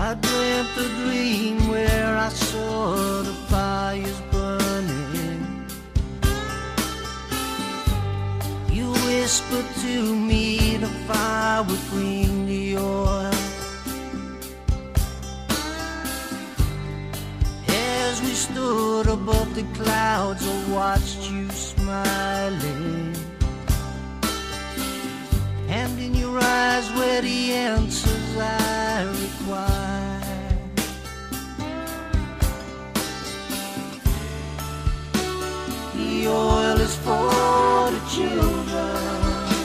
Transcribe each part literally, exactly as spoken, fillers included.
I dreamt a dream where I saw the fires burning. You whispered to me the fire would bring the oil. As we stood above the clouds, I watched you smiling, and in your eyes were the answers I required. The oil is for the children.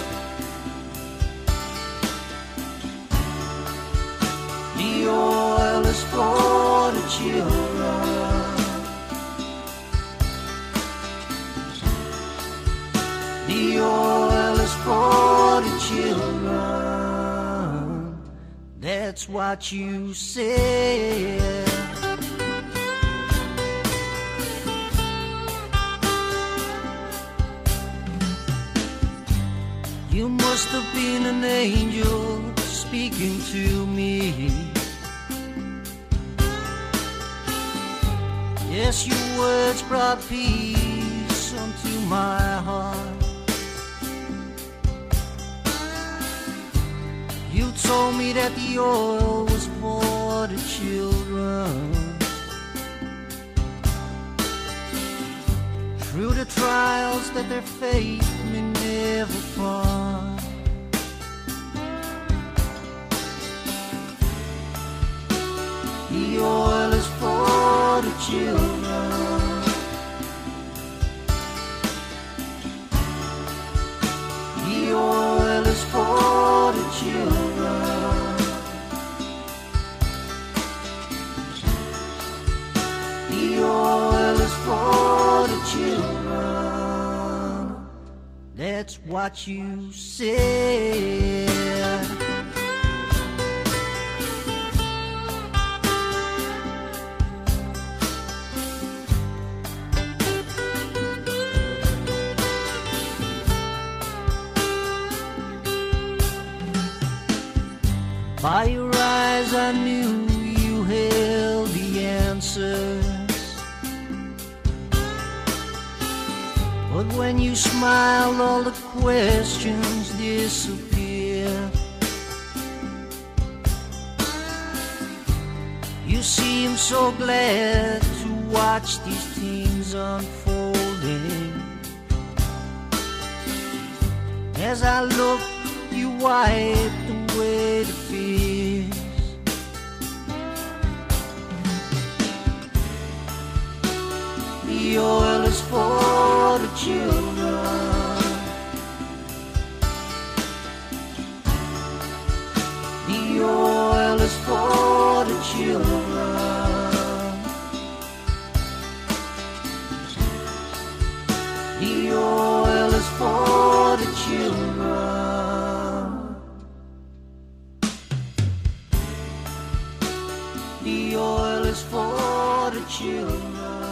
The oil is for the children. The oil is for the children. That's what you said. You must have been an angel speaking to me. Yes, your words brought peace unto my heart. You told me that the oil was for the children. Through the trials that their faith may never part. The oil is for the children. The oil is for the children. The oil is for the children. That's what you said. By your eyes I knew you held the answers, but when you smiled all the questions disappeared. You seemed so glad to watch these things unfolding. As I looked, you wiped away the fears. The oil is for the children. The oil is for the children. The oil is for the children. The oil is for the children.